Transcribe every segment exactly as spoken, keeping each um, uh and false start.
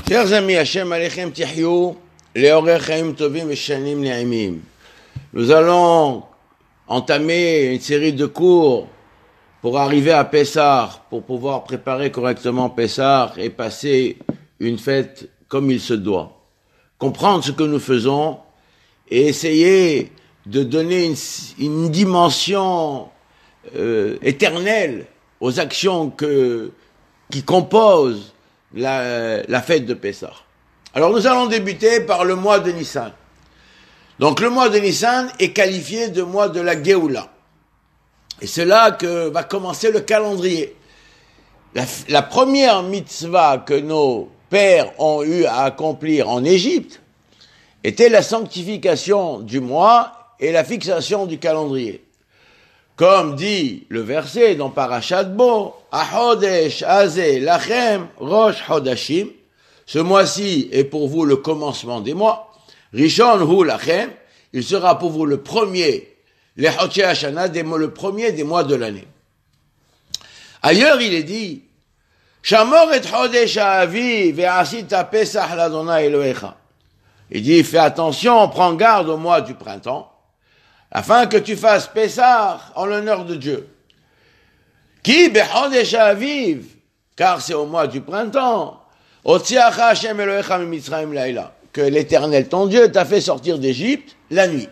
Chers amis, Hashem Alechem Tihyou, Leorech Chaim Tovim Veshanim Ne'imim. Nous allons entamer une série de cours pour arriver à Pessah, pour pouvoir préparer correctement Pessah et passer une fête comme il se doit. Comprendre ce que nous faisons et essayer de donner une, une dimension euh, éternelle aux actions que, qui composent la, la fête de Pessah. Alors nous allons débuter par le mois de Nissan. Donc le mois de Nissan est qualifié de mois de la Géoula. Et c'est là que va commencer le calendrier. La, la première mitzvah que nos pères ont eu à accomplir en Égypte était la sanctification du mois et la fixation du calendrier. Comme dit le verset dans Parashat Bo, Ahodesh Azeh Lachem Rosh Hodashim, ce mois-ci est pour vous le commencement des mois. Rishon Hu Lachem, il sera pour vous le premier, les Chodshei Hashana, le premier des mois de l'année. Ailleurs, il est dit, Shamor et Chodesh Ha'avi ve'asita Pesach l'Adonai Elohecha. Il dit, fais attention, prends garde au mois du printemps, afin que tu fasses Pessah en l'honneur de Dieu. Ki bechodesh Ha'aviv, car c'est au mois du printemps, Otziacha Hashem Elohecha miMitzrayim laïla, que l'Éternel, ton Dieu, t'a fait sortir d'Égypte la nuit.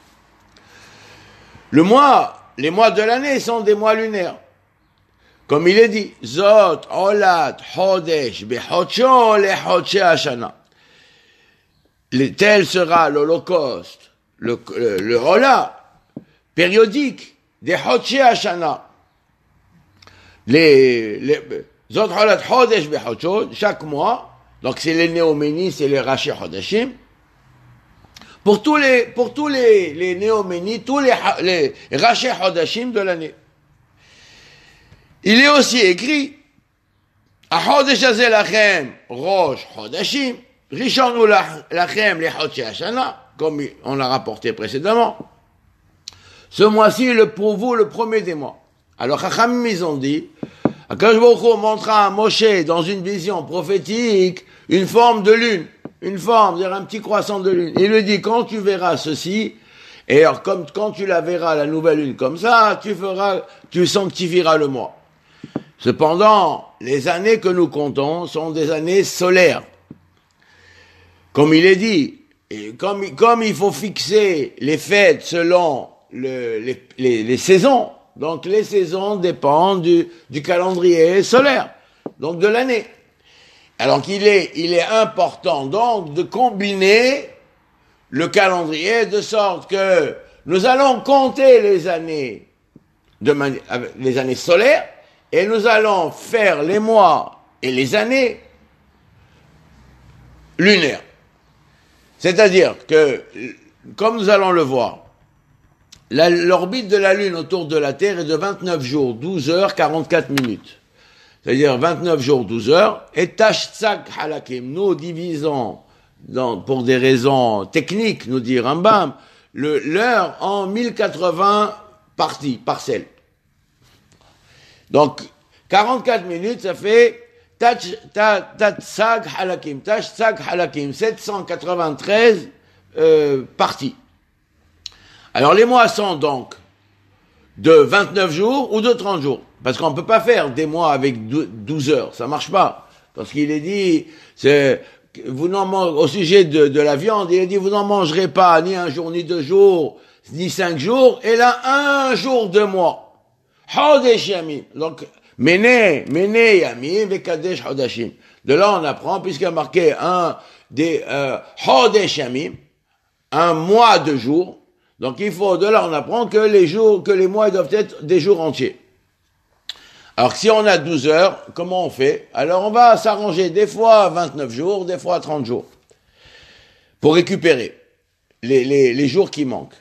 Le mois, les mois de l'année sont des mois lunaires. Comme il est dit, Zot, Olat, Chodesh, Bechodsho, le Chodshei Hashana. Tel sera l'Holocauste, le, le, le Ola, périodique, des Chodshei Hashana. Les, les, Zot, Olat, Chodesh, Bechodsho, chaque mois, donc c'est les Néoménies, c'est les Rashi Chodashim. Pour tous les, pour tous les, les Néoménies, tous les, les Rashi Chodashim de l'année. Il est aussi écrit, Ahodesh Hazeh Lachem, Rosh Chodashim, Rishon Lachem, les Chodshei Hashana, comme on l'a rapporté précédemment. Ce mois-ci est pour vous le premier des mois. Alors, Chachamim, ils ont dit, Akadosh Baruch Hu montra à Moshe, dans une vision prophétique, une forme de lune, une forme, c'est-à-dire un petit croissant de lune. Il lui dit, quand tu verras ceci, et alors comme quand tu la verras, la nouvelle lune comme ça, tu feras, tu sanctifieras le mois. Cependant, les années que nous comptons sont des années solaires. Comme il est dit, et comme, comme il faut fixer les fêtes selon le, les, les, les saisons, donc les saisons dépendent du, du calendrier solaire, donc de l'année. Alors qu'il est, il est important donc de combiner le calendrier de sorte que nous allons compter les années de mani- les années solaires et nous allons faire les mois et les années lunaires. C'est-à-dire que, comme nous allons le voir, la, l'orbite de la Lune autour de la Terre est de vingt-neuf jours, douze heures, quarante-quatre minutes. C'est-à-dire vingt-neuf jours, douze heures, et Tashtsak Halakim, nous divisons, dans, pour des raisons techniques, nous dit Rambam, le, l'heure en mille quatre-vingts parties, parcelles. Donc, quarante-quatre minutes, ça fait Tashtsak Halakim, Tashtsak Halakim, sept cent quatre-vingt-treize euh, parties. Alors les mois sont donc de vingt-neuf jours ou de trente jours. Parce qu'on ne peut pas faire des mois avec douze heures, ça marche pas. Parce qu'il est dit, c'est, vous n'en mangez, au sujet de, de la viande, il est dit, vous n'en mangerez pas ni un jour, ni deux jours, ni cinq jours, et là, un jour de mois. Chodesh Yamim. Donc, Mene, Mene Yamim, Vekadesh Chodashim. De là, on apprend, puisqu'il y a marqué un, des, euh, Chodesh Yamim, un mois de jours. Donc, il faut, de là, on apprend que les jours, que les mois doivent être des jours entiers. Alors, si on a douze heures, comment on fait? Alors, on va s'arranger des fois vingt-neuf jours, des fois trente jours, pour récupérer les, les, les jours qui manquent.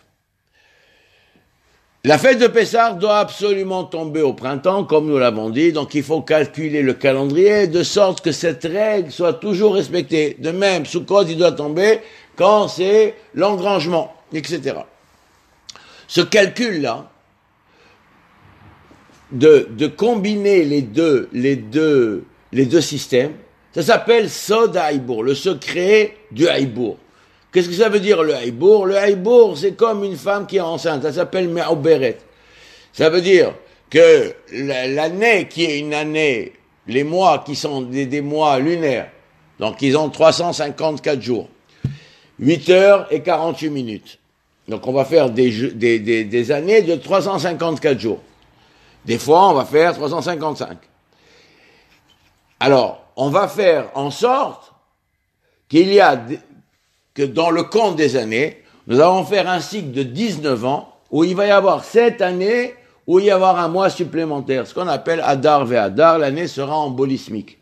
La fête de Pessah doit absolument tomber au printemps, comme nous l'avons dit, donc il faut calculer le calendrier de sorte que cette règle soit toujours respectée. De même, Sukkot, il doit tomber quand c'est l'engrangement, et cetera. Ce calcul-là, de, de combiner les deux, les deux, les deux systèmes, Ça s'appelle Sod Haïbour, le secret du Haïbour. Qu'est-ce que ça veut dire le Haïbour? Le Haïbour, c'est comme une femme qui est enceinte, ça s'appelle Me'oberet. Ça veut dire que l'année qui est une année, les mois qui sont des, des mois lunaires, donc ils ont trois cent cinquante-quatre jours, huit heures et quarante-huit minutes. Donc on va faire des, des, des, des années de trois cent cinquante-quatre jours. Des fois, on va faire trois cent cinquante-cinq. Alors, on va faire en sorte qu'il y a, que dans le compte des années, nous allons faire un cycle de dix-neuf ans où il va y avoir sept années où il va y avoir un mois supplémentaire, ce qu'on appelle Adar ve Adar, l'année sera en bolismique.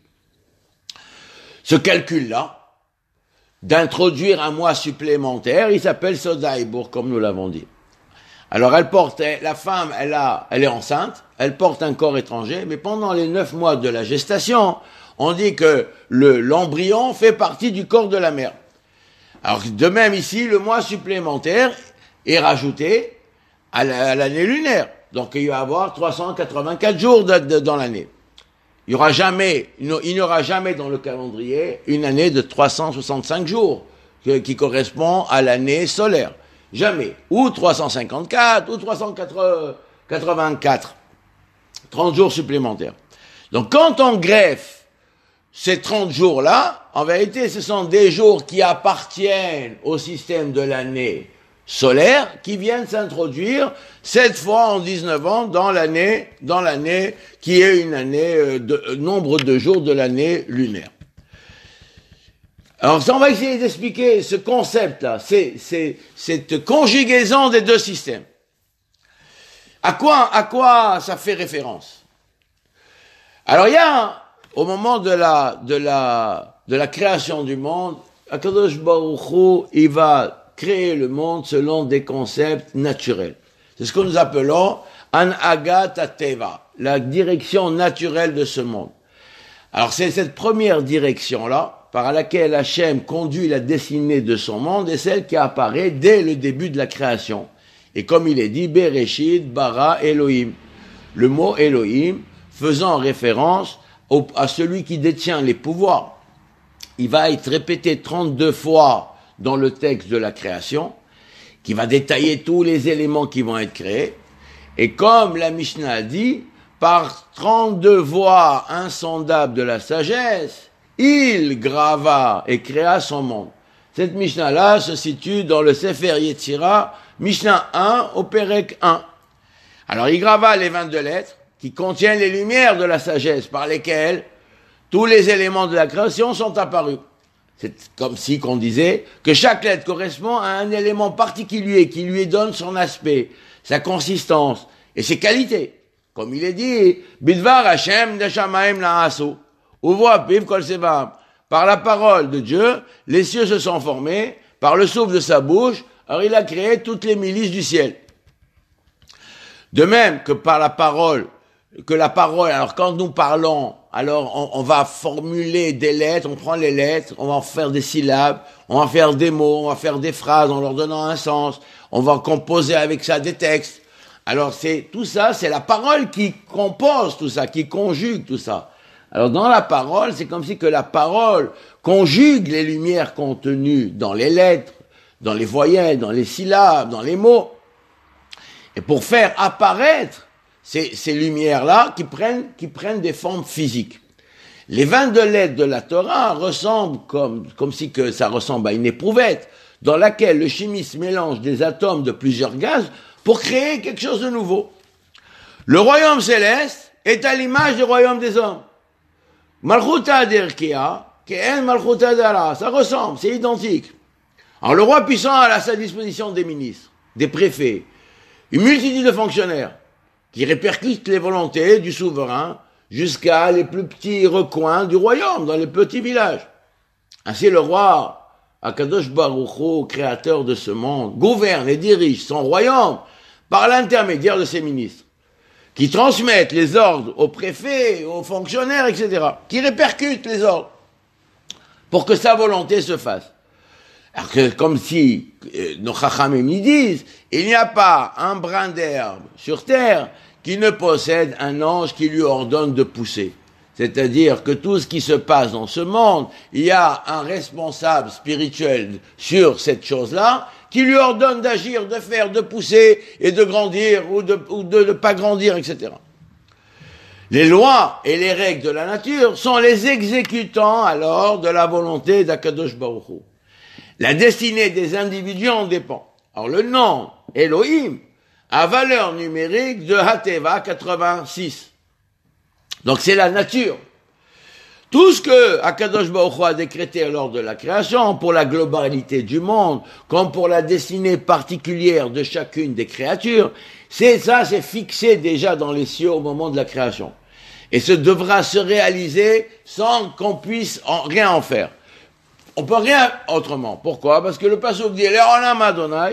Ce calcul-là, d'introduire un mois supplémentaire, il s'appelle Sod Haïbour, comme nous l'avons dit. Alors elle porte, la femme, elle a, elle est enceinte, elle porte un corps étranger, mais pendant les neuf mois de la gestation, on dit que le, l'embryon fait partie du corps de la mère. Alors de même ici, le mois supplémentaire est rajouté à, la, à l'année lunaire. Donc il va y avoir trois cent quatre-vingt-quatre jours de, de, dans l'année. Il n'y aura jamais, il n'y aura jamais dans le calendrier une année de trois cent soixante-cinq jours qui, qui correspond à l'année solaire. Jamais. Ou trois cent cinquante-quatre, ou trois cent quatre-vingt-quatre. trente jours supplémentaires. Donc quand on greffe ces trente jours-là, en vérité, ce sont des jours qui appartiennent au système de l'année solaire qui viennent s'introduire sept fois en dix-neuf ans dans l'année, dans l'année qui est une année de euh, nombre de jours de l'année lunaire. Alors, on va essayer d'expliquer ce concept-là, c'est, c'est, cette conjugaison des deux systèmes. À quoi, à quoi ça fait référence? Alors, il y a, au moment de la, de la, de la création du monde, Akadosh Baruch Hu, il va créer le monde selon des concepts naturels. C'est ce que nous appelons Anhagat HaTeva, la direction naturelle de ce monde. Alors, c'est cette première direction-là, par laquelle Hachem conduit la destinée de son monde, et celle qui apparaît dès le début de la création. Et comme il est dit, Bereshit bara Elohim. Le mot Elohim faisant référence au, à celui qui détient les pouvoirs. Il va être répété trente-deux fois dans le texte de la création, qui va détailler tous les éléments qui vont être créés. Et comme la Mishnah dit, par trente-deux voies insondables de la sagesse, il grava et créa son monde. Cette Mishnah-là se situe dans le Sefer Yetzira, Mishnah un, au Perek un. Alors, il grava les vingt-deux lettres qui contiennent les lumières de la sagesse par lesquelles tous les éléments de la création sont apparus. C'est comme si qu'on disait que chaque lettre correspond à un élément particulier qui lui donne son aspect, sa consistance et ses qualités. Comme il est dit, Bidvar Hashem de Shamaim La'asu. Par la parole de Dieu, les cieux se sont formés, par le souffle de sa bouche, alors il a créé toutes les milices du ciel. De même que par la parole, que la parole, alors quand nous parlons, alors on, on va formuler des lettres, on prend les lettres, on va en faire des syllabes, on va faire des mots, on va faire des phrases en leur donnant un sens, on va composer avec ça des textes. Alors c'est tout ça, c'est la parole qui compose tout ça, qui conjugue tout ça. Alors dans la parole, c'est comme si que la parole conjugue les lumières contenues dans les lettres, dans les voyelles, dans les syllabes, dans les mots. Et pour faire apparaître ces, ces lumières-là qui prennent, qui prennent des formes physiques. Les vingt-deux lettres de la Torah ressemblent comme, comme si que ça ressemble à une éprouvette dans laquelle le chimiste mélange des atomes de plusieurs gaz pour créer quelque chose de nouveau. Le royaume céleste est à l'image du royaume des hommes. Malchuta d'Erkea, Ke'en Malchuta d'Ara, ça ressemble, c'est identique. Alors le roi puissant a à sa disposition des ministres, des préfets, une multitude de fonctionnaires qui répercutent les volontés du souverain jusqu'à les plus petits recoins du royaume, dans les petits villages. Ainsi le roi, Akadosh Baruch Hu, créateur de ce monde, gouverne et dirige son royaume par l'intermédiaire de ses ministres, qui transmettent les ordres aux préfets, aux fonctionnaires, et cetera, qui répercutent les ordres pour que sa volonté se fasse. Alors que, comme si euh, nos chachamim y disent, il n'y a pas un brin d'herbe sur terre qui ne possède un ange qui lui ordonne de pousser. C'est-à-dire que tout ce qui se passe dans ce monde, il y a un responsable spirituel sur cette chose-là qui lui ordonne d'agir, de faire, de pousser et de grandir ou de ou de ne pas grandir, et cetera. Les lois et les règles de la nature sont les exécutants alors de la volonté d'Akadosh Baruch Hu. La destinée des individus en dépend. Alors le nom Elohim a valeur numérique de Hateva quatre-vingt-six. Donc c'est la nature. Tout ce que Akadosh Baruch Hu a décrété lors de la création, pour la globalité du monde, comme pour la destinée particulière de chacune des créatures, c'est ça, c'est fixé déjà dans les cieux au moment de la création. Et ce devra se réaliser sans qu'on puisse en, rien en faire. On peut rien autrement. Pourquoi? Parce que le pasuk dit, Le'olam Adonai,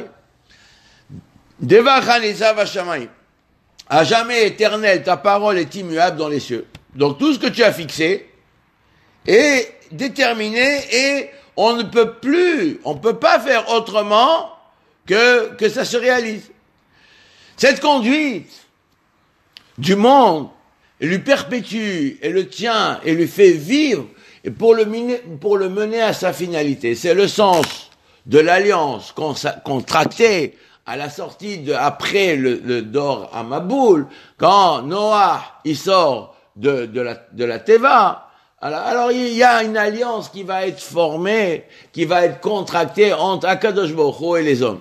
Devar Chanisa Vashamayim. À jamais éternel, ta parole est immuable dans les cieux. Donc tout ce que tu as fixé est déterminé et on ne peut plus, on ne peut pas faire autrement que, que ça se réalise. Cette conduite du monde lui perpétue et le tient et lui fait vivre pour le, pour le mener à sa finalité. C'est le sens de l'alliance contractée à la sortie de, après le, le Dor à Maboul, quand Noah, il sort de, de la, de la Teva, alors, alors il y a une alliance qui va être formée, qui va être contractée entre Akadosh Baruch Hu et les hommes.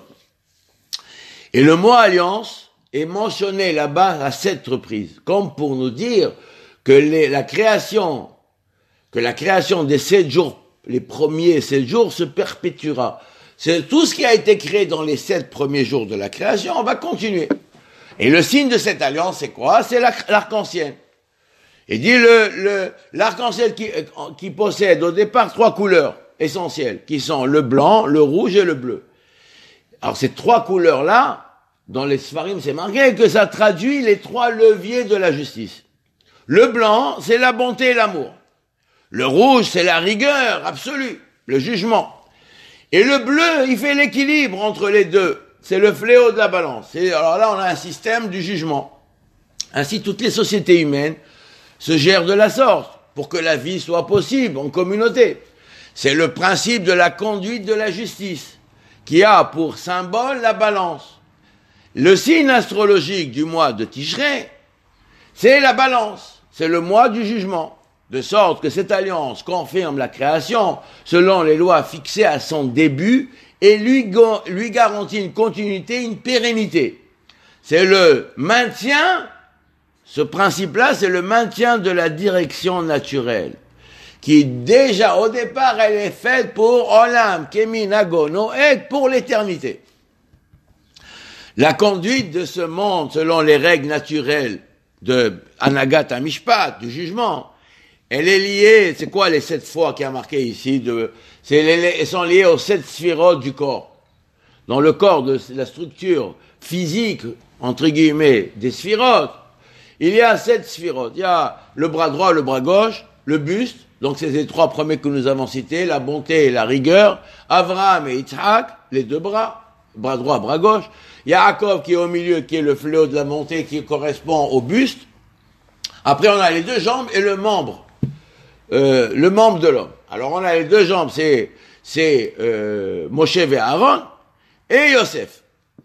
Et le mot alliance est mentionné là-bas à sept reprises, comme pour nous dire que les, la création, que la création des sept jours, les premiers sept jours se perpétuera. C'est tout ce qui a été créé dans les sept premiers jours de la création, on va continuer. Et le signe de cette alliance, c'est quoi? C'est l'arc-en-ciel. Il dit le, le, l'arc-en-ciel qui, qui possède au départ trois couleurs essentielles, qui sont le blanc, le rouge et le bleu. Alors ces trois couleurs-là, dans les Sfarim, c'est marqué que ça traduit les trois leviers de la justice. Le blanc, c'est la bonté et l'amour. Le rouge, c'est la rigueur absolue, le jugement. Et le bleu, il fait l'équilibre entre les deux. C'est le fléau de la balance. Et alors là, on a un système du jugement. Ainsi, toutes les sociétés humaines se gèrent de la sorte pour que la vie soit possible en communauté. C'est le principe de la conduite de la justice qui a pour symbole la balance. Le signe astrologique du mois de Tishrei, c'est la balance. C'est le mois du jugement. De sorte que cette alliance confirme la création selon les lois fixées à son début et lui, lui garantit une continuité, une pérennité. C'est le maintien, ce principe-là, c'est le maintien de la direction naturelle, qui déjà au départ, elle est faite pour Olam, Kemin, Ago, Noed, pour l'éternité. La conduite de ce monde selon les règles naturelles de Anagat Amishpat, du jugement, elle est liée, c'est quoi les sept fois qui a marqué ici de, c'est les, elles sont liées aux sept sphirotes du corps. Dans le corps de la structure physique, entre guillemets, des sphirotes, il y a sept sphirotes. Il y a le bras droit, le bras gauche, le buste, donc c'est les trois premiers que nous avons cités, la bonté et la rigueur, Avraham et Yitzhak, les deux bras, bras droit, bras gauche. Il y a Yaakov qui est au milieu, qui est le fléau de la bonté, qui correspond au buste. Après, on a les deux jambes et le membre. Euh, le membre de l'homme. Alors on a les deux jambes, c'est c'est euh, Moshe et Aaron et Yosef.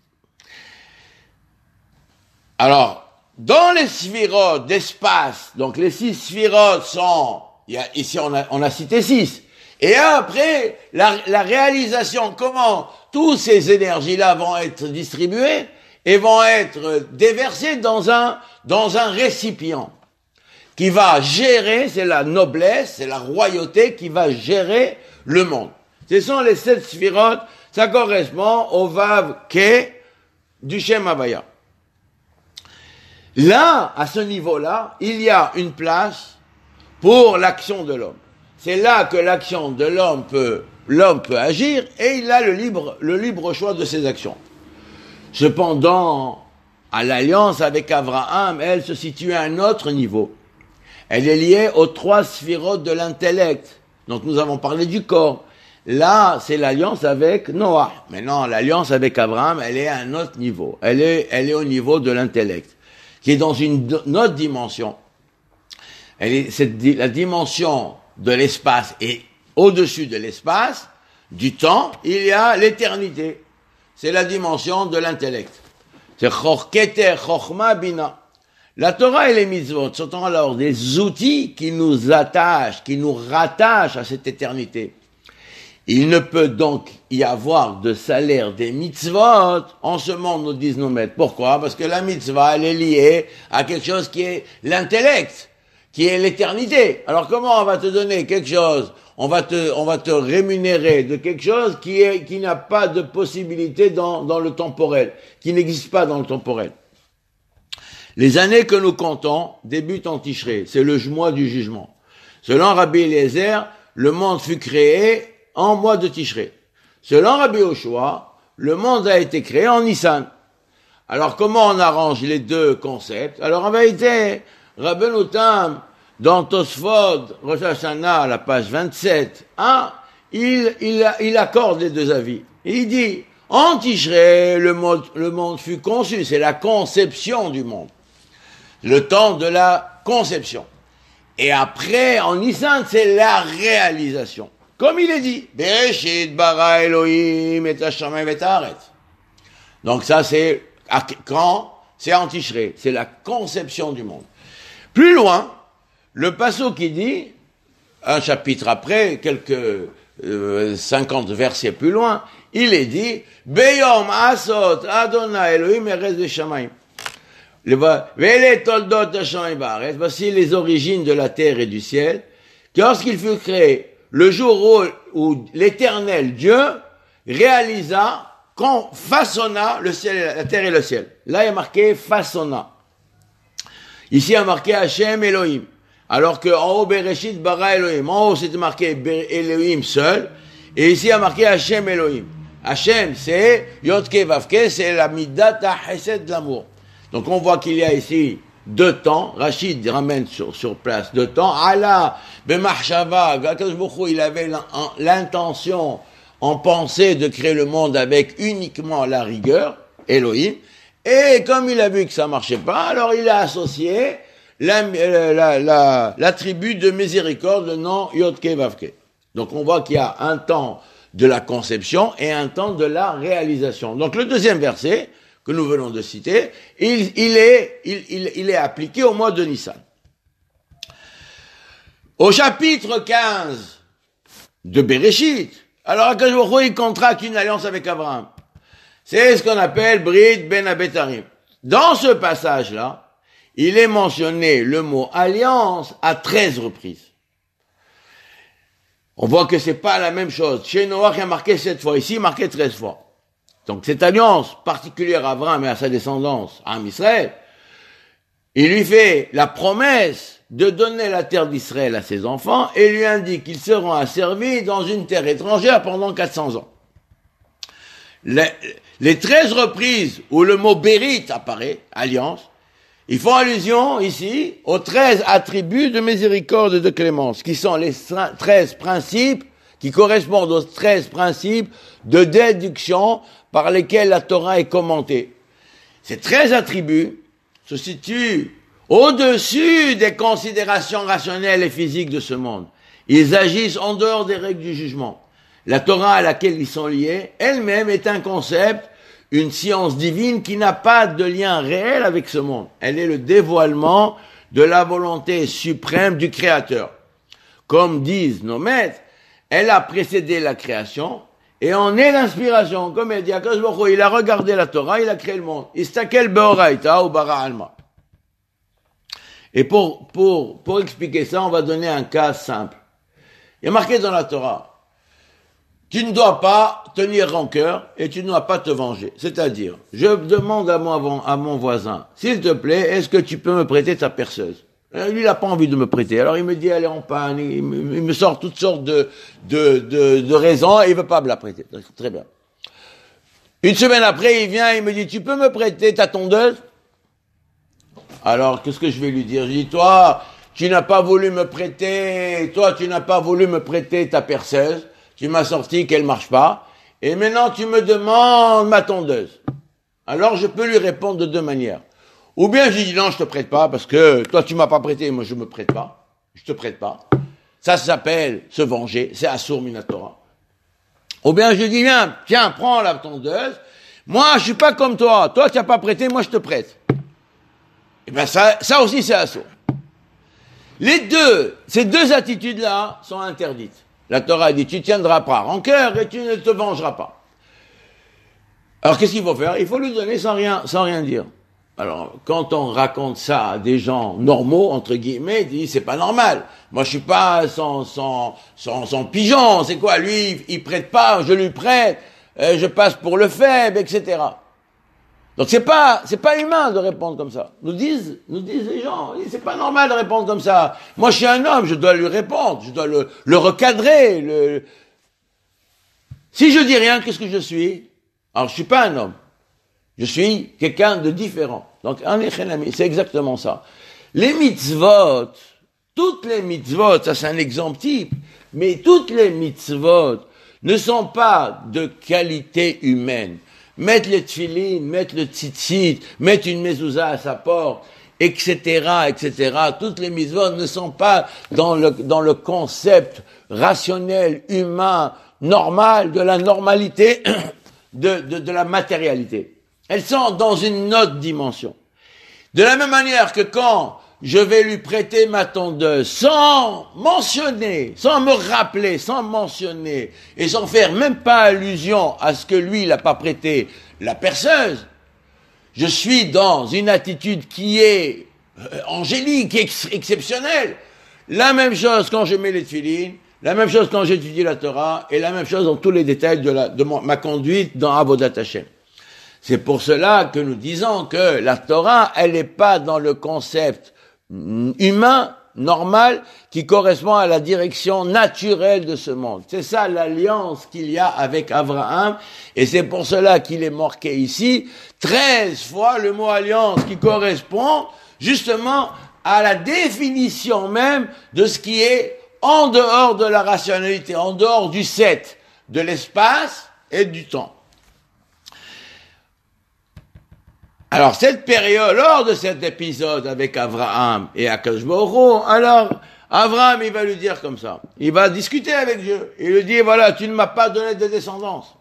Alors dans les sphirotes d'espace, donc les six sphirotes sont, il y a, ici on a on a cité six. Et après la, la réalisation, comment toutes ces énergies-là vont être distribuées et vont être déversées dans un dans un récipient qui va gérer, c'est la noblesse, c'est la royauté qui va gérer le monde. Ce sont les sept sphirotes, ça correspond au Vav Ke du Shem Havaya. Là, à ce niveau-là, il y a une place pour l'action de l'homme. C'est là que l'action de l'homme peut, l'homme peut agir et il a le libre, le libre choix de ses actions. Cependant, à l'alliance avec Abraham, elle se situe à un autre niveau. Elle est liée aux trois sphirotes de l'intellect. Donc nous avons parlé du corps. Là, c'est l'alliance avec Noah. Maintenant, l'alliance avec Abraham, elle est à un autre niveau. Elle est, elle est au niveau de l'intellect, qui est dans une, une autre dimension. Elle est, c'est la dimension de l'espace et au-dessus de l'espace, du temps, il y a l'éternité. C'est la dimension de l'intellect. C'est Chorketer, Chorma, Bina. La Torah et les mitzvot sont alors des outils qui nous attachent, qui nous rattachent à cette éternité. Il ne peut donc y avoir de salaire des mitzvot en ce monde, nous disent nos maîtres. Pourquoi? Parce que la mitzvah, elle est liée à quelque chose qui est l'intellect, qui est l'éternité. Alors comment on va te donner quelque chose, on va te, on va te rémunérer de quelque chose qui est, qui n'a pas de possibilité dans, dans le temporel, qui n'existe pas dans le temporel. Les années que nous comptons débutent en Tishré, c'est le mois du jugement. Selon Rabbi Eliezer, le monde fut créé en mois de Tishré. Selon Rabbi Yoshua, le monde a été créé en Nissan. Alors comment on arrange les deux concepts? Alors en vérité, Rabbeinu Tam, dans Tosfot, Rosh Hashanah, à la page vingt-sept, hein, il, il, il accorde les deux avis. Il dit, en Tishré, le monde, le monde fut conçu, c'est la conception du monde. Le temps de la conception. Et après, en Nissan, c'est la réalisation. Comme il est dit, Bereshit bara Elohim et hashamayim et haaretz. Donc ça, c'est quand c'est en Tishré, c'est la conception du monde. Plus loin, le passage qui dit, un chapitre après, quelques euh, cinquante versets plus loin, il est dit, Beyom asot Adonai Elohim eretz v'shamayim. Voici les origines de la terre et du ciel, que lorsqu'il fut créé, le jour où, où l'Éternel Dieu réalisa, qu'on façonna le ciel, la terre et le ciel. Là, il y a marqué façonna. Ici, il y a marqué Hashem Elohim. Alors que en haut, Bereshit bara Elohim. En haut, c'était marqué Elohim seul. Et ici, il y a marqué Hashem Elohim. Hashem, c'est Yodke Vavke, c'est la midat ha'chesed de l'amour. Donc, on voit qu'il y a ici deux temps. Rachid ramène sur, sur place deux temps. Allah, Bemachshava, il avait l'intention, en pensée, de créer le monde avec uniquement la rigueur, Elohim. Et comme il a vu que ça marchait pas, alors il a associé la, la, la, l'attribut de miséricorde, le nom Yodke Vavke. Donc on voit qu'il y a un temps de la conception et un temps de la réalisation. Donc le deuxième verset que nous venons de citer, il, il, est, il, il, il est appliqué au mois de Nissan. Au chapitre quinze de Bereshit, alors Akadosh Baruch Hu, il contracte une alliance avec Abraham. C'est ce qu'on appelle Brit Ben Abetarim. Dans ce passage-là, il est mentionné le mot alliance à treize reprises. On voit que c'est pas la même chose. Chez Noach, il y a marqué sept fois. Ici, il y a marqué treize fois. Donc, cette alliance particulière à Abraham et à sa descendance, à Israël, il lui fait la promesse de donner la terre d'Israël à ses enfants et lui indique qu'ils seront asservis dans une terre étrangère pendant quatre cents ans. Les, les treize reprises où le mot Bérit apparaît, alliance, ils font allusion ici aux treize attributs de miséricorde et de clémence, qui sont les treize principes, qui correspondent aux treize principes de déduction par lesquels la Torah est commentée. Ces treize attributs se situent au-dessus des considérations rationnelles et physiques de ce monde. Ils agissent en dehors des règles du jugement. La Torah à laquelle ils sont liés, elle-même est un concept, une science divine qui n'a pas de lien réel avec ce monde. Elle est le dévoilement de la volonté suprême du Créateur. Comme disent nos maîtres, elle a précédé la création et en est l'inspiration. Comme elle dit, Akadosh Baruch Hu, il a regardé la Torah, il a créé le monde. Istakel beoraita ou bara alma. Et pour, pour, pour expliquer ça, on va donner un cas simple. Il y a marqué dans la Torah, tu ne dois pas tenir rancœur et tu ne dois pas te venger. C'est-à-dire, je demande à mon, à mon voisin, s'il te plaît, est-ce que tu peux me prêter ta perceuse? Lui, il n'a pas envie de me prêter. Alors il me dit, elle est en panne, il me, il me sort toutes sortes de, de, de, de raisons et il veut pas me la prêter. Très bien. Une semaine après, il vient, il me dit, tu peux me prêter ta tondeuse? Alors, qu'est-ce que je vais lui dire? Je dis, toi, tu n'as pas voulu me prêter, toi, tu n'as pas voulu me prêter ta perceuse. Tu m'as sorti qu'elle marche pas, et maintenant tu me demandes ma tondeuse. Alors je peux lui répondre de deux manières. Ou bien je dis non, je te prête pas, parce que toi tu m'as pas prêté, moi je me prête pas. je te prête pas. Ça s'appelle se venger, c'est Asur Minatora. Ou bien je dis, viens, tiens, prends la tondeuse, moi je suis pas comme toi, toi tu n'as pas prêté, moi je te prête. Et bien ça, ça aussi c'est Asur. Les deux, ces deux attitudes-là sont interdites. La Torah dit, tu tiendras pas rancœur et tu ne te vengeras pas. Alors qu'est-ce qu'il faut faire? Il faut lui donner sans rien, sans rien dire. Alors, quand on raconte ça à des gens normaux, entre guillemets, ils disent, c'est pas normal. Moi, je suis pas son, son, son, son pigeon. C'est quoi? Lui, il prête pas, je lui prête, euh, je passe pour le faible, et cetera. Donc, c'est pas, c'est pas humain de répondre comme ça. Nous disent, nous disent les gens, c'est pas normal de répondre comme ça. Moi, je suis un homme, je dois lui répondre, je dois le, le recadrer, le... Si je dis rien, qu'est-ce que je suis? Alors, je suis pas un homme. Je suis quelqu'un de différent. Donc, c'est exactement ça. Les mitzvot, toutes les mitzvot, ça c'est un exemple type, mais toutes les mitzvot ne sont pas de qualité humaine. Mettre les tefilines, mettre le tzitzit, mettre une mezouza à sa porte, et cetera, et cetera. Toutes les mitzvot ne sont pas dans le, dans le concept rationnel, humain, normal, de la normalité, de, de, de la matérialité. Elles sont dans une autre dimension. De la même manière que quand je vais lui prêter ma tondeuse sans mentionner, sans me rappeler, sans mentionner, et sans faire même pas allusion à ce que lui, il n'a pas prêté la perceuse, je suis dans une attitude qui est euh, angélique, ex- exceptionnelle. La même chose quand je mets les tefilines, la même chose quand j'étudie la Torah, et la même chose dans tous les détails de, la, de mon, ma conduite dans Avodat Hashem. C'est pour cela que nous disons que la Torah, elle n'est pas dans le concept humain, normal, qui correspond à la direction naturelle de ce monde. C'est ça l'alliance qu'il y a avec Abraham, et c'est pour cela qu'il est marqué ici, treize fois le mot alliance qui correspond justement à la définition même de ce qui est en dehors de la rationalité, en dehors du sept, de l'espace et du temps. Alors, cette période, lors de cet épisode avec Abraham et Akadosh Baruch Hu, alors, Abraham, il va lui dire comme ça. Il va discuter avec Dieu. Il lui dit, voilà, tu ne m'as pas donné de descendance.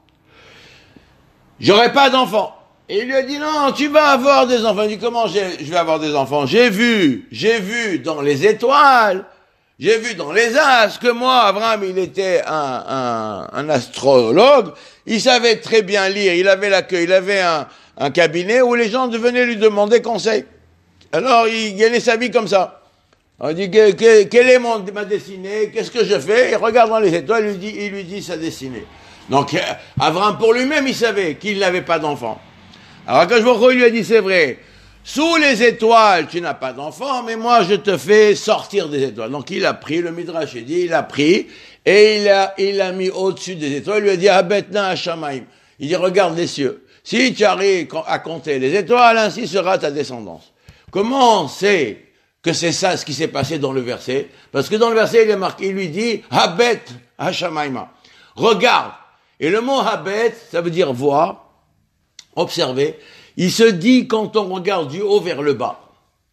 J'aurai pas d'enfants. Et il lui a dit, non, tu vas avoir des enfants. Il dit, comment j'ai, je vais avoir des enfants? J'ai vu, j'ai vu dans les étoiles, j'ai vu dans les astres que moi, Abraham, il était un, un, un astrologue. Il savait très bien lire. Il avait l'accueil. Il avait un, un cabinet où les gens venaient lui demander conseil. Alors, il gagnait sa vie comme ça. On dit, que, que, quelle est mon, ma destinée? Qu'est-ce que je fais? Il regarde dans les étoiles, il lui dit, il lui dit sa destinée. Donc, Abraham, pour lui-même, il savait qu'il n'avait pas d'enfant. Alors, quand je vois, il lui a dit, c'est vrai, sous les étoiles, tu n'as pas d'enfant, mais moi, je te fais sortir des étoiles. Donc, il a pris, le Midrash il dit, il a pris, et il a, il a mis au-dessus des étoiles, il lui a dit, Abetna Hashamaim. Il dit, regarde les cieux. Si tu arrives à compter les étoiles, ainsi sera ta descendance. Comment on sait que c'est ça ce qui s'est passé dans le verset? Parce que dans le verset, il est marqué, il lui dit, Habet Hashamaima. Regarde. Et le mot Habet, ça veut dire voir, observer. Il se dit quand on regarde du haut vers le bas.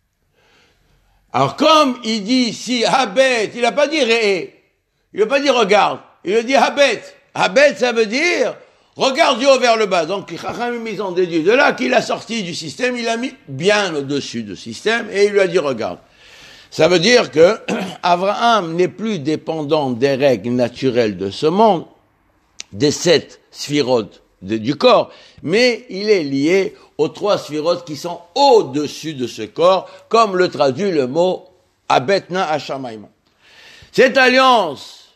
Alors comme il dit ici Habet, il n'a pas dit Ré, il n'a pas dit regarde, il a dit Habet. Habet, ça veut dire regarde du haut vers le bas. Donc les Chachamim, ils ont déduit de là qu'il a sorti du système, il a mis bien au-dessus du système et il lui a dit regarde. Ça veut dire que Abraham n'est plus dépendant des règles naturelles de ce monde, des sept sphirotes de, du corps, mais il est lié aux trois sphirotes qui sont au-dessus de ce corps, comme le traduit le mot Abetna Hashamaim. Cette alliance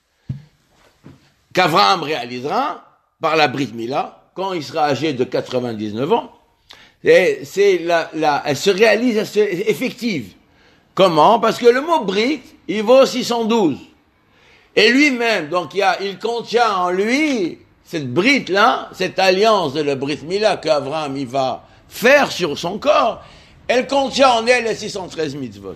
qu'Abraham réalisera par la Brit Mila, quand il sera âgé de quatre-vingt-dix-neuf ans, et c'est la, la, elle se réalise, elle se, effective. Comment? Parce que le mot Brit, il vaut six cent douze. Et lui-même, donc il, y a, il contient en lui cette Brit-là, cette alliance de la Brit Mila qu'Abraham il va faire sur son corps, elle contient en elle les six cent treize mitzvot.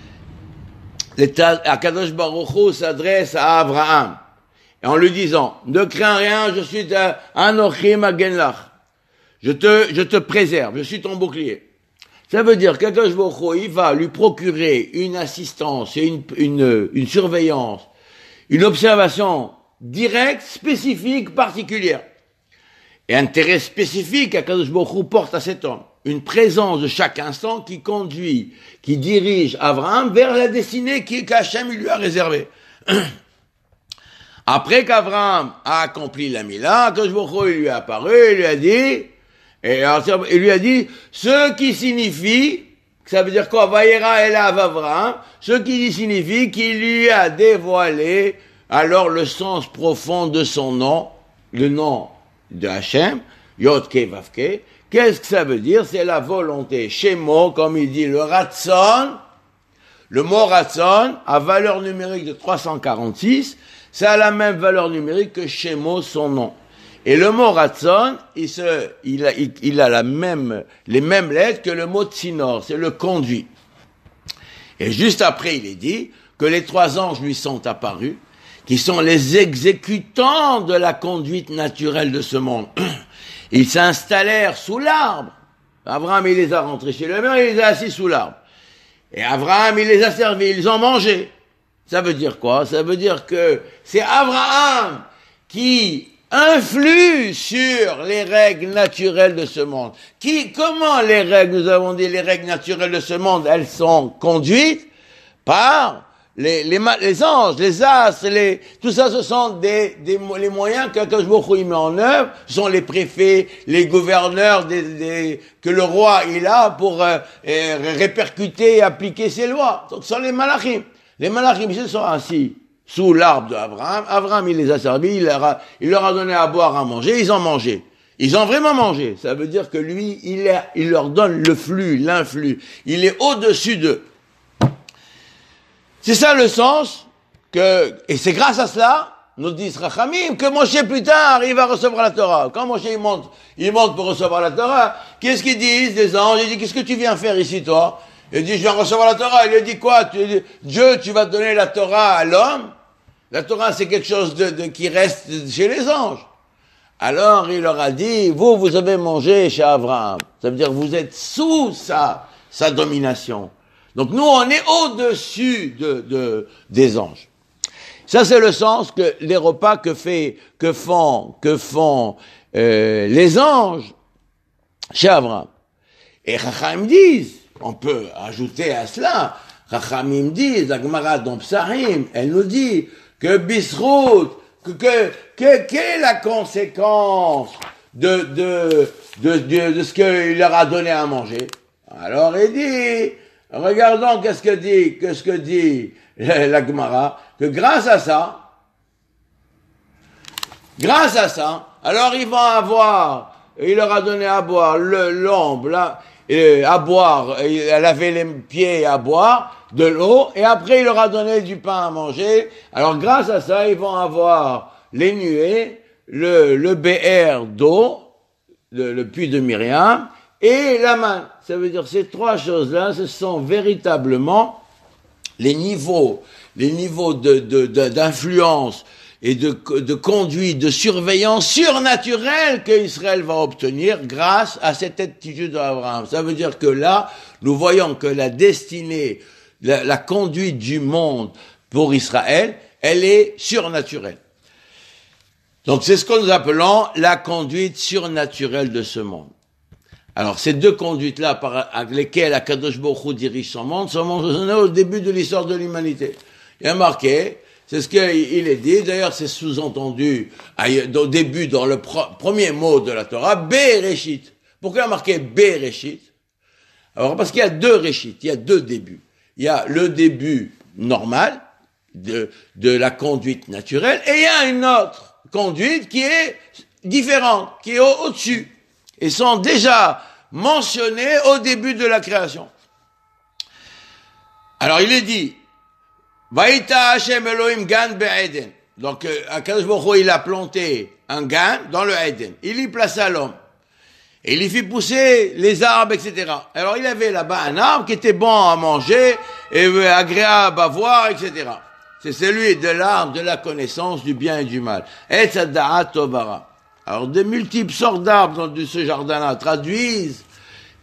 Akadosh Baruch Hu s'adresse à Abraham en lui disant, ne crains rien, je suis Anochim Agen Lach. Je te, je te préserve, je suis ton bouclier. Ça veut dire qu'Akadosh Baruch Hu, il va lui procurer une assistance et une, une, une surveillance, une observation directe, spécifique, particulière. Et intérêt spécifique qu'Akadosh Baruch Hu porte à cet homme. Une présence de chaque instant qui conduit, qui dirige Abraham vers la destinée qu'Hachem lui a réservée. Après qu'Abraham a accompli la Mila, Akadosh Baruch Hu lui a apparu, il lui a dit, et il lui a dit, ce qui signifie, ça veut dire quoi, Vayera Elav Abraham, ce qui signifie qu'il lui a dévoilé alors le sens profond de son nom, le nom de Hachem, Yod Ke Vav Ke. Qu'est-ce que ça veut dire? C'est la volonté. Shemo, comme il dit, le Ratzon, le mot Ratzon, a valeur numérique de trois cent quarante-six, ça a la même valeur numérique que Shemo, son nom. Et le mot Ratzon, il, se, il, a, il, il a la même, les mêmes lettres que le mot Tsinor, c'est le conduit. Et juste après, il est dit que les trois anges lui sont apparus, qui sont les exécutants de la conduite naturelle de ce monde. Ils s'installèrent sous l'arbre. Abraham, il les a rentrés chez lui, il les a assis sous l'arbre. Et Abraham, il les a servis, ils ont mangé. Ça veut dire quoi? Ça veut dire que c'est Abraham qui influe sur les règles naturelles de ce monde. Qui, comment les règles, nous avons dit, les règles naturelles de ce monde, elles sont conduites par les, les, les anges, les astres, les, tout ça, ce sont des, des, les moyens qu'Akadosh Baruch Hu met en œuvre, ce sont les préfets, les gouverneurs des, des, que le roi, il a pour euh, euh, répercuter et appliquer ses lois. Donc, ce sont les malachim. Les malachim, ils se sont assis sous l'arbre d'Abraham. Abraham, il les a servis, il leur a, il leur a donné à boire, à manger, ils ont mangé. Ils ont vraiment mangé. Ça veut dire que lui, il, a, il leur donne le flux, l'influx. Il est au-dessus d'eux. C'est ça le sens que, et c'est grâce à cela, nous disent Rachamim, que Moshe plus tard, il va recevoir la Torah. Quand Moshe il monte, il monte pour recevoir la Torah, qu'est-ce qu'ils disent, les anges? Ils disent, qu'est-ce que tu viens faire ici, toi? Il dit, je viens recevoir la Torah. Il lui dit quoi? Tu, Dieu, tu vas donner la Torah à l'homme? La Torah, c'est quelque chose de, de, qui reste chez les anges. Alors, il leur a dit, vous, vous avez mangé chez Abraham. Ça veut dire, vous êtes sous sa, sa domination. Donc, nous, on est au-dessus de, de, des anges. Ça, c'est le sens que les repas que fait, que font, que font, euh, les anges chez Abraham. Et Chachamim disent, on peut ajouter à cela, Chachamim disent, la Gemara dans Psachim, elle nous dit que Bisrout, que, que, que, quelle est la conséquence de, de, de, de, de ce qu'il leur a donné à manger? Alors il dit, regardons qu'est-ce que dit, qu'est-ce que dit la Gemara, que grâce à ça, grâce à ça, alors ils vont avoir, il leur a donné à boire le, l'ombre, là, et à boire, elle avait les pieds à boire, de l'eau, et après il leur a donné du pain à manger. Alors grâce à ça, ils vont avoir les nuées, le, le B R d'eau, le, le puits de Myriam, et la main. Ça veut dire ces trois choses-là, ce sont véritablement les niveaux, les niveaux de, de, de, d'influence et de, de conduite, de surveillance surnaturelle que Israël va obtenir grâce à cette attitude d'Abraham. Ça veut dire que là, nous voyons que la destinée, la, la conduite du monde pour Israël, elle est surnaturelle. Donc c'est ce que nous appelons la conduite surnaturelle de ce monde. Alors ces deux conduites-là par avec lesquelles Akadosh Baruch Hu dirige son monde, sont mentionnées au début de l'histoire de l'humanité. Il y a marqué, c'est ce qu'il est dit, d'ailleurs c'est sous-entendu au début dans le pro, premier mot de la Torah, Bereshit. Pourquoi il y a marqué Bereshit? Alors parce qu'il y a deux Réchit, il y a deux débuts. Il y a le début normal de, de la conduite naturelle et il y a une autre conduite qui est différente, qui est au, au-dessus. Et sont déjà mentionnés au début de la création. Alors il est dit, Vaïta Hashem Elohim Gan be'Eden. Donc, Akadosh Baruch Hu, il a planté un Gan dans le Eden. Il y plaça l'homme. Et il y fit pousser les arbres, et cetera. Alors, il avait là-bas un arbre qui était bon à manger et agréable à voir, et cetera. C'est celui de l'arbre de la connaissance du bien et du mal. Etz hada'at tovara. Alors, de multiples sortes d'arbres dans ce jardin-là traduisent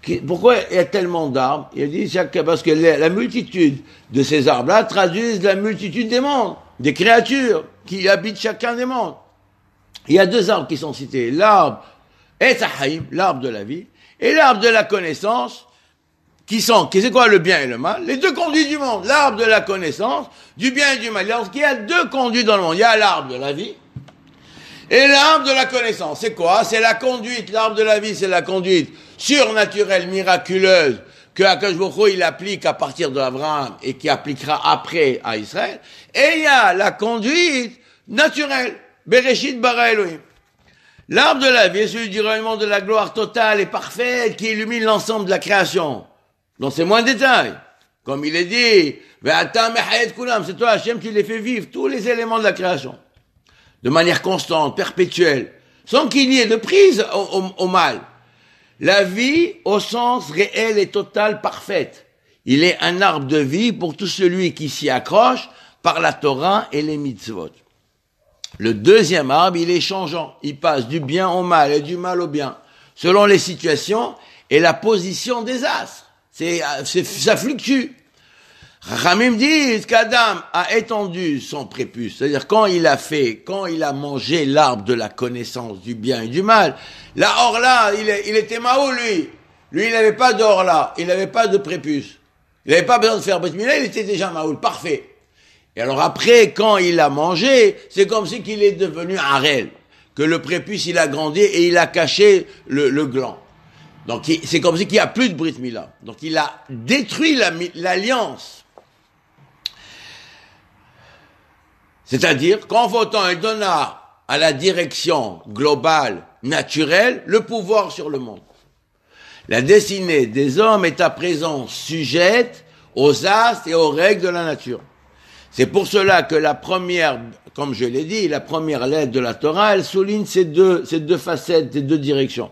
Pourquoi il y a tellement d'arbres? Il a dit, parce que la multitude de ces arbres-là traduisent la multitude des mondes, des créatures qui habitent chacun des mondes. Il y a deux arbres qui sont cités, l'arbre Etzahaim, l'arbre de la vie, et l'arbre de la connaissance, qui sont, qui c'est quoi le bien et le mal? Les deux conduits du monde, l'arbre de la connaissance, du bien et du mal. Alors, il y a deux conduits dans le monde. Il y a l'arbre de la vie, et l'arbre de la connaissance. C'est quoi? C'est la conduite, l'arbre de la vie, c'est la conduite surnaturelle, miraculeuse, que Akadosh Baruch Hu, il applique à partir d'Abraham et qui appliquera après à Israël. Et il y a la conduite naturelle, Bereshit bara Elohim. L'arbre de la vie est celui du rayonnement de la gloire totale et parfaite qui illumine l'ensemble de la création. Dans ses moindres détails. Comme il est dit, c'est toi Hachem, tu les fais vivre, tous les éléments de la création. De manière constante, perpétuelle, sans qu'il y ait de prise au, au, au mal. La vie, au sens réel et total, parfaite. Il est un arbre de vie pour tout celui qui s'y accroche par la Torah et les mitzvot. Le deuxième arbre, il est changeant. Il passe du bien au mal et du mal au bien, selon les situations et la position des astres. C'est, c'est, ça fluctue. Rachamim dit qu'Adam a étendu son prépuce, c'est-à-dire quand il a fait, quand il a mangé l'arbre de la connaissance du bien et du mal, la orla, il, il était Mao lui, lui il n'avait pas d'orla, il n'avait pas de prépuce, il n'avait pas besoin de faire brit milah, il était déjà Mao, parfait. Et alors après, quand il a mangé, c'est comme si qu'il est devenu Harel, que le prépuce il a grandi et il a caché le, le gland. Donc c'est comme si qu'il n'y a plus de brit milah. Donc il a détruit la, l'alliance. C'est-à-dire qu'en votant, il donna à la direction globale, naturelle, le pouvoir sur le monde. La destinée des hommes est à présent sujette aux astres et aux règles de la nature. C'est pour cela que la première, comme je l'ai dit, la première lettre de la Torah, elle souligne ces deux, ces deux facettes, ces deux directions.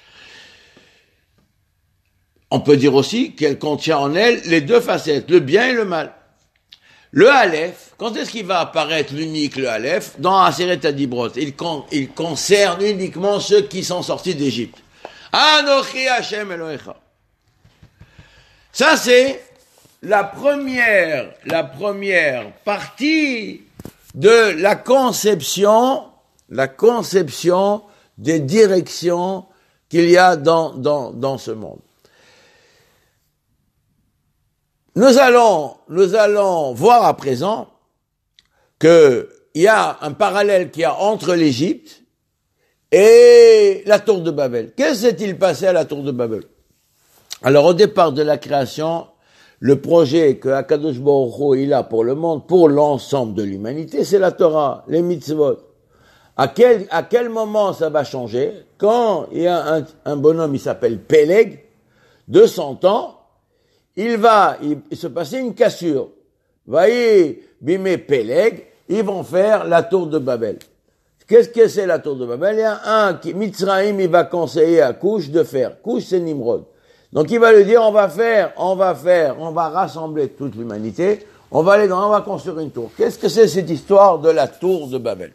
On peut dire aussi qu'elle contient en elle les deux facettes, le bien et le mal. Le Aleph, quand est-ce qu'il va apparaître l'unique, le Aleph? Dans Aseret Adibrot. Il, con, il concerne uniquement ceux qui sont sortis d'Égypte. Anochi Hashem Elohecha. Ça, c'est la première, la première partie de la conception, la conception des directions qu'il y a dans, dans, dans ce monde. Nous allons, nous allons voir à présent que il y a un parallèle qu'il y a entre l'Égypte et la tour de Babel. Qu'est-ce qui s'est-il passé à la tour de Babel? Alors, au départ de la création, le projet que Akadosh Baruch Hu il a pour le monde, pour l'ensemble de l'humanité, c'est la Torah, les mitzvot. À quel, à quel moment ça va changer? Quand il y a un, un bonhomme, il s'appelle Péleg, de cent ans, il va il, il se passer une cassure. Voyez, Bimé Péleg, ils vont faire la tour de Babel. Qu'est-ce que c'est la tour de Babel? Il y a un qui, Mitzraïm, il va conseiller à Couche de faire. Couche, c'est Nimrod. Donc il va lui dire, on va faire, on va faire, on va rassembler toute l'humanité, on va aller dans, on va construire une tour. Qu'est-ce que c'est cette histoire de la tour de Babel?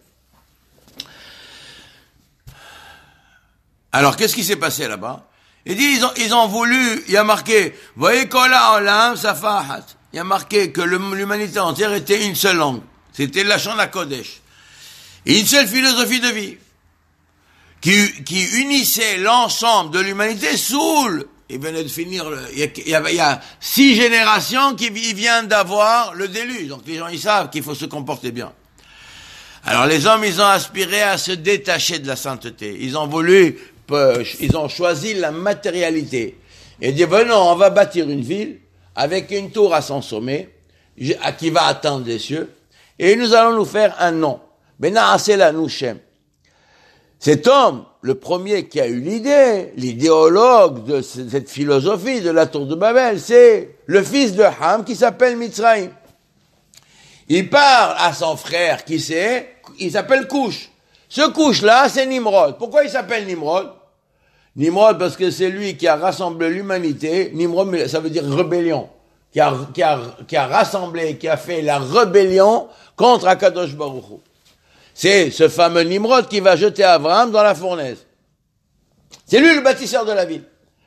Alors, qu'est-ce qui s'est passé là-bas? Il dit, ils ont, ils ont voulu, il y a marqué, voyez, Kola Olam Safahat. Il y a marqué que le, l'humanité entière était une seule langue. C'était la Lachon HaKodesh. Et une seule philosophie de vie. Qui, qui unissait l'ensemble de l'humanité sous le, il venait de finir, le, il, y a, il, y a, il y a six générations qui viennent d'avoir le déluge. Donc les gens, ils savent qu'il faut se comporter bien. Alors les hommes, ils ont aspiré à se détacher de la sainteté. Ils ont voulu, ils ont choisi la matérialité. Et dit, ben non, on va bâtir une ville avec une tour à son sommet, qui va atteindre les cieux, et nous allons nous faire un nom. Bena'asela Nushem. Cet homme, le premier qui a eu l'idée, l'idéologue de cette philosophie de la tour de Babel, c'est le fils de Ham qui s'appelle Mitzraïm. Il parle à son frère qui c'est, il s'appelle Couche. Ce Couche-là, c'est Nimrod. Pourquoi il s'appelle Nimrod? Nimrod parce que c'est lui qui a rassemblé l'humanité. Nimrod, ça veut dire rébellion. Qui a, qui a, qui a rassemblé, qui a fait la rébellion contre Akadosh Baruch Hu. C'est ce fameux Nimrod qui va jeter Abraham dans la fournaise. C'est lui le bâtisseur de la ville.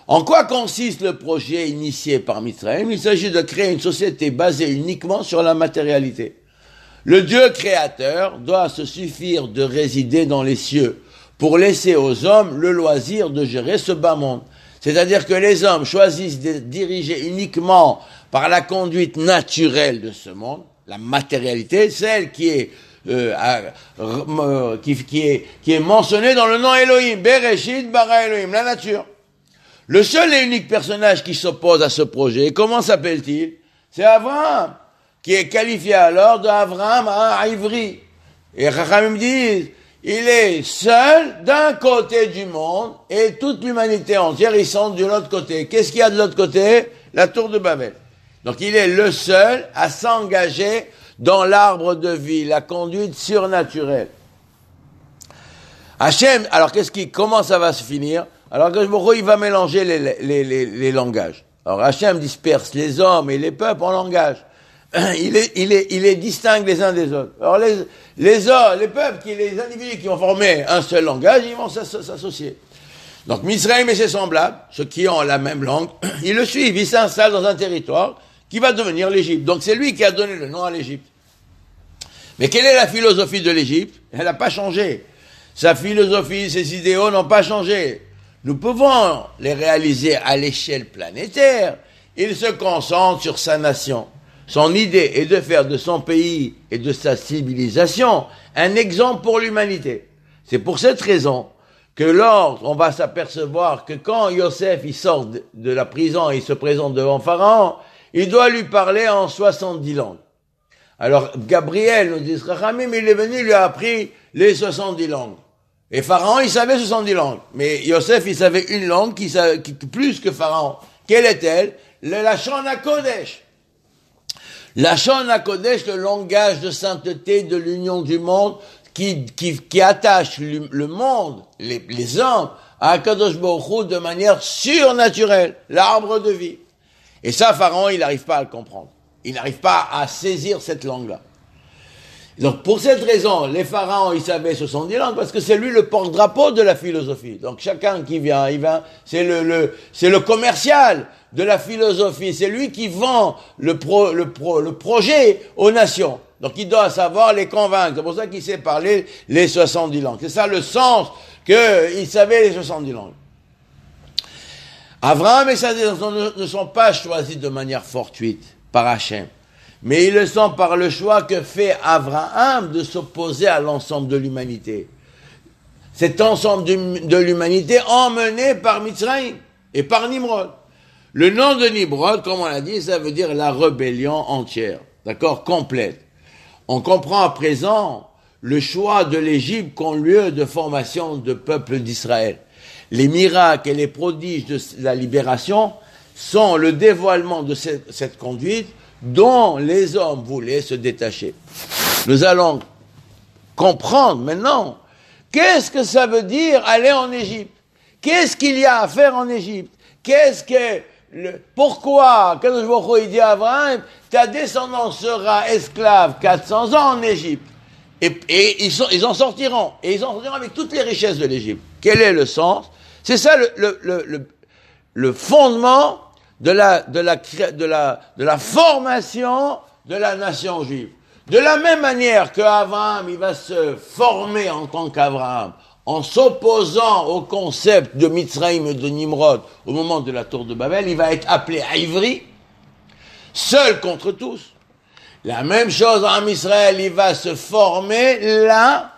En quoi consiste le projet initié par Mitzrayim? Il s'agit de créer une société basée uniquement sur la matérialité. Le Dieu créateur doit se suffire de résider dans les cieux pour laisser aux hommes le loisir de gérer ce bas monde. C'est-à-dire que les hommes choisissent de diriger uniquement par la conduite naturelle de ce monde, la matérialité, celle qui est euh, euh, qui, qui est qui est mentionnée dans le nom Elohim, Bereshit bara Elohim, la nature. Le seul et unique personnage qui s'oppose à ce projet, comment s'appelle-t-il? C'est Abraham, qui est qualifié alors d'Abraham à Ivri. Et Chachamim disent, il est seul d'un côté du monde et toute l'humanité entière, ils sont de l'autre côté. Qu'est-ce qu'il y a de l'autre côté? La tour de Babel. Donc il est le seul à s'engager dans l'arbre de vie, la conduite surnaturelle. Hachem, alors qu'est-ce qui, comment ça va se finir? Alors que il va mélanger les, les, les, les langages. Alors Hachem disperse les hommes et les peuples en langage. Il est, il est, il est distingue les uns des autres. Alors les, les hommes, les peuples, qui, les individus qui ont formé un seul langage, ils vont s'associer. Donc Mitzrayim et ses semblables, ceux qui ont la même langue, ils le suivent, ils s'installent dans un territoire qui va devenir l'Égypte. Donc c'est lui qui a donné le nom à l'Égypte. Mais quelle est la philosophie de l'Égypte? Elle n'a pas changé. Sa philosophie, ses idéaux n'ont pas changé. Nous pouvons les réaliser à l'échelle planétaire. Il se concentre sur sa nation. Son idée est de faire de son pays et de sa civilisation un exemple pour l'humanité. C'est pour cette raison que lors, on va s'apercevoir que quand Yosef il sort de la prison et il se présente devant Pharaon, il doit lui parler en soixante-dix langues. Alors Gabriel, nous dit Chachamim, il est venu, il lui a appris les soixante-dix langues. Et Pharaon, il savait soixante-dix langues. Mais Yosef, il savait une langue qui, qui plus que Pharaon. Quelle est-elle? Le Lachon HaKodesh. Lachon HaKodesh, le langage de sainteté de l'union du monde, qui, qui, qui attache le, le monde, les, les hommes, à Akadosh Baruch Hu de manière surnaturelle, l'arbre de vie. Et ça, Pharaon, il n'arrive pas à le comprendre. Il n'arrive pas à saisir cette langue-là. Donc, pour cette raison, les pharaons, ils savaient soixante-dix langues, parce que c'est lui le porte-drapeau de la philosophie. Donc, chacun qui vient, il vient, c'est le, le, c'est le commercial de la philosophie. C'est lui qui vend le pro, le pro, le projet aux nations. Donc, il doit savoir les convaincre. C'est pour ça qu'il sait parler les soixante-dix langues. C'est ça le sens qu'il savait les soixante-dix langues. Abraham et sa descendance ne sont pas choisis de manière fortuite par Hachem. Mais ils le sont par le choix que fait Abraham de s'opposer à l'ensemble de l'humanité. Cet ensemble de l'humanité emmené par Mitzrayim et par Nimrod. Le nom de Nimrod, comme on l'a dit, ça veut dire la rébellion entière, d'accord, complète. On comprend à présent le choix de l'Égypte comme lieu de formation de peuple d'Israël. Les miracles et les prodiges de la libération sont le dévoilement de cette, cette conduite dont les hommes voulaient se détacher. Nous allons comprendre maintenant qu'est-ce que ça veut dire aller en Égypte. Qu'est-ce qu'il y a à faire en Égypte? Qu'est-ce que le, pourquoi Kadosh Baruch Hu dit à Abraham, ta descendance sera esclave quatre cents ans en Égypte. Et, et ils, sont, ils en sortiront. Et ils en sortiront avec toutes les richesses de l'Égypte. Quel est le sens? C'est ça le, le, le, le, le fondement de la, de la, de la, de la formation de la nation juive. De la même manière qu'Abraham, il va se former en tant qu'Abraham, en s'opposant au concept de Mitzrayim et de Nimrod au moment de la tour de Babel, il va être appelé à Ivri, seul contre tous. La même chose en Israël, il va se former là,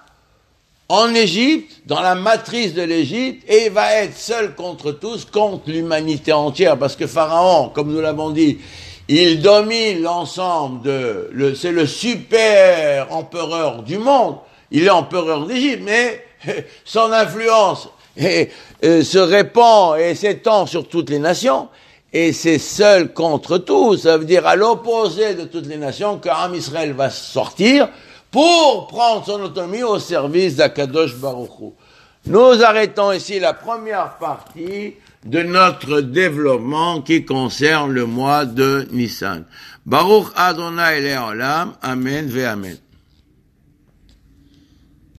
en Égypte, dans la matrice de l'Égypte, et il va être seul contre tous, contre l'humanité entière, parce que Pharaon, comme nous l'avons dit, il domine l'ensemble de, le, c'est le super empereur du monde, il est empereur d'Égypte, mais son influence et, et, se répand et s'étend sur toutes les nations, et c'est seul contre tous, ça veut dire à l'opposé de toutes les nations qu'Am Israël va sortir, pour prendre son autonomie au service d'Akadosh Baruch Hu. Nous arrêtons ici la première partie de notre développement qui concerne le mois de Nissan. Baruch Adonai Le'olam, Amen ve Amen.